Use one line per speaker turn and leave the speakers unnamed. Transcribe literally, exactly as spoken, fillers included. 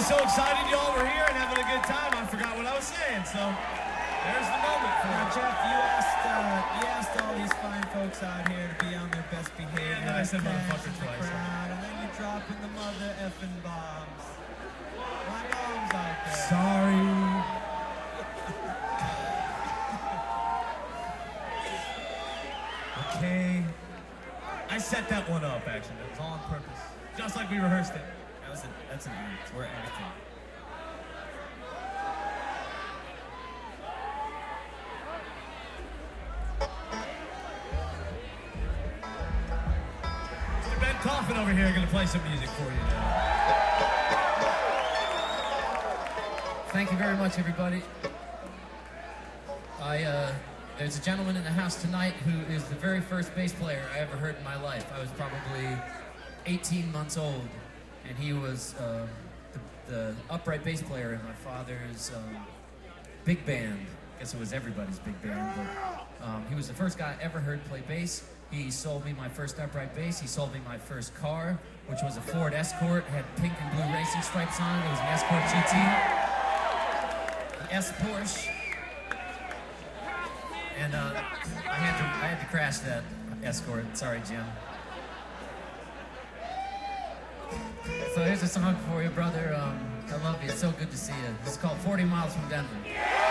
so excited y'all were here and having a good time, I forgot what I was saying, so there's the moment for
Now,
it.
Jeff, you asked, uh, you asked all these fine folks out here to be on their best behavior.
And then I said
Cash
motherfucker
in the
twice.
crowd, and then you dropping the mother effing bombs. My mom's out there.
Sorry. Okay. I set that one up, actually. That was all on purpose. Just like we rehearsed it.
That was a, that's an act. We're acting.
Mister Ben Coffin over here gonna play some music for you now.
Thank you very much, everybody. I, uh, there's a gentleman in the house tonight who is the very first bass player I ever heard in my life. I was probably eighteen months old, and he was uh, the, the upright bass player in my father's um, big band. I guess it was everybody's big band, but um, he was the first guy I ever heard play bass. He sold me my first upright bass. He sold me my first car, which was a Ford Escort, had pink and blue racing stripes on it. It was an Escort G T. An S Porsche. And uh, I had to I had to crash that Escort. Sorry, Jim. So here's a song for you, brother. Um, I love you. It's so good to see you. It's called forty miles from Denver.